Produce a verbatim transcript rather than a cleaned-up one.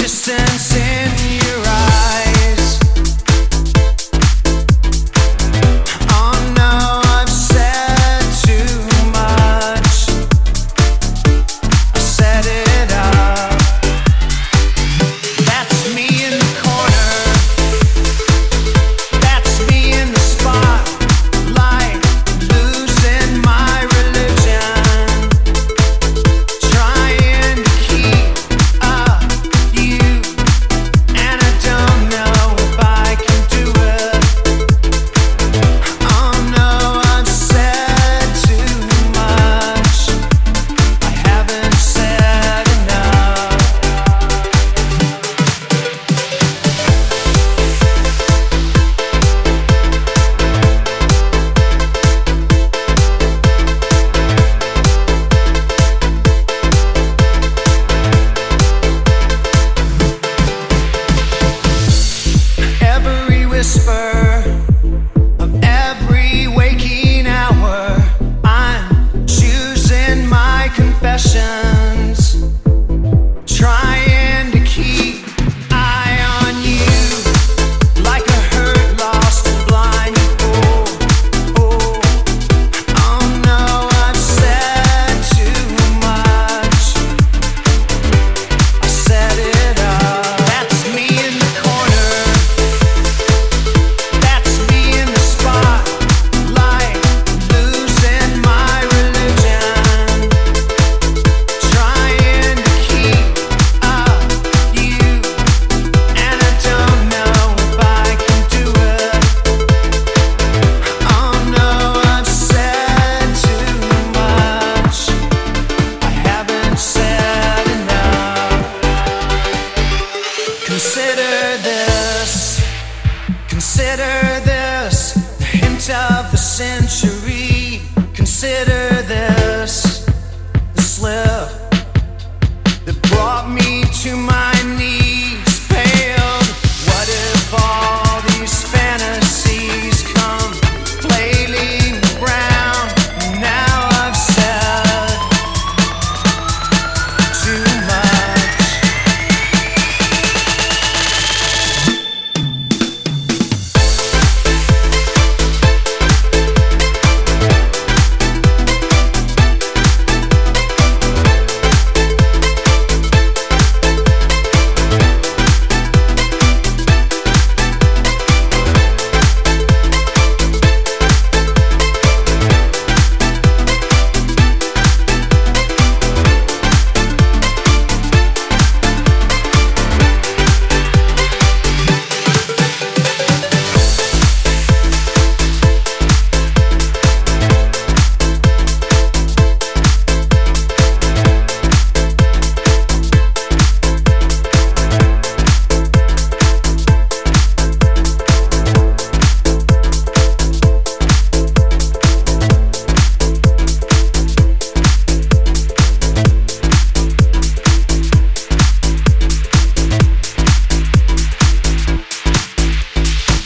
distance in your eyes. Oh no, I've said too much. I set it up. That's me in the corner. That's me in the spotlight, losing my religion, trying to keep up you, and I don't know if I can do it. Oh no, I've said too much. I haven't said enough. Every whisper of every waking hour, I'm choosing my confessions, trying to keep eye on you, like a hurt, lost, and blind fool. Oh, oh no, I've said too much. I set it up. That's me in the corner. That's me in the spotlight, losing my religion, trying to keep up you, and I don't know if I can do it. Oh no, I've said too much. I haven't said enough. Consider this. Consider